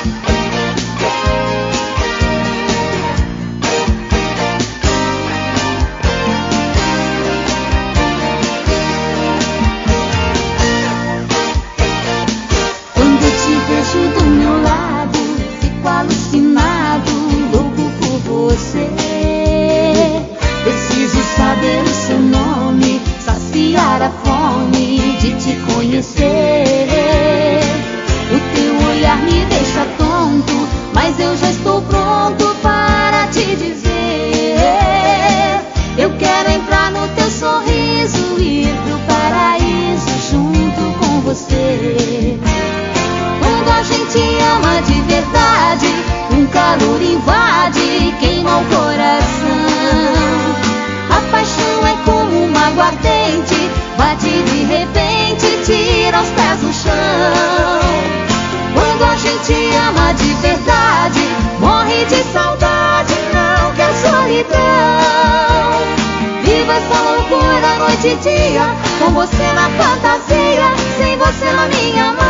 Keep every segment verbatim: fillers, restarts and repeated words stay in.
de dia, com você na fantasia, sem você na minha mão.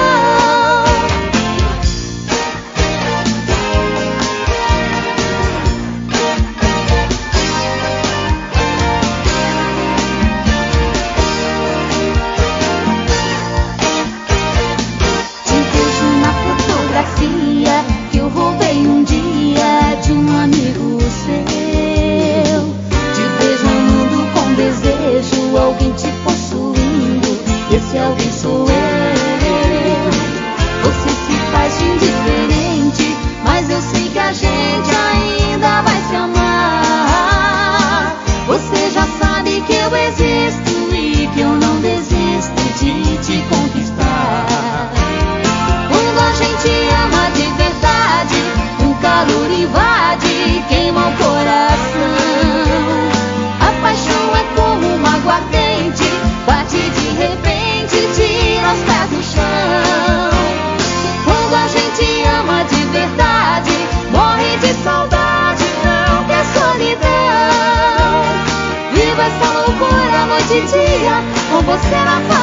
Te vejo na fotografia que eu roubei um dia de um amigo seu. Te vejo no mundo com desejo, alguém te possuindo, esse alguém sou eu. Você se faz de indiferente, mas eu sei que a gente ainda vai se amar. Você já sabe que eu existo e que eu não desisto de te conquistar. Quando a gente ama de verdade, um calor invade, queima o coração. A paixão é como uma água quente, bate de repente, tira os pés do chão. Quando a gente ama de verdade, morre de saudade, não quer solidão. Viva essa loucura noite e dia, com você na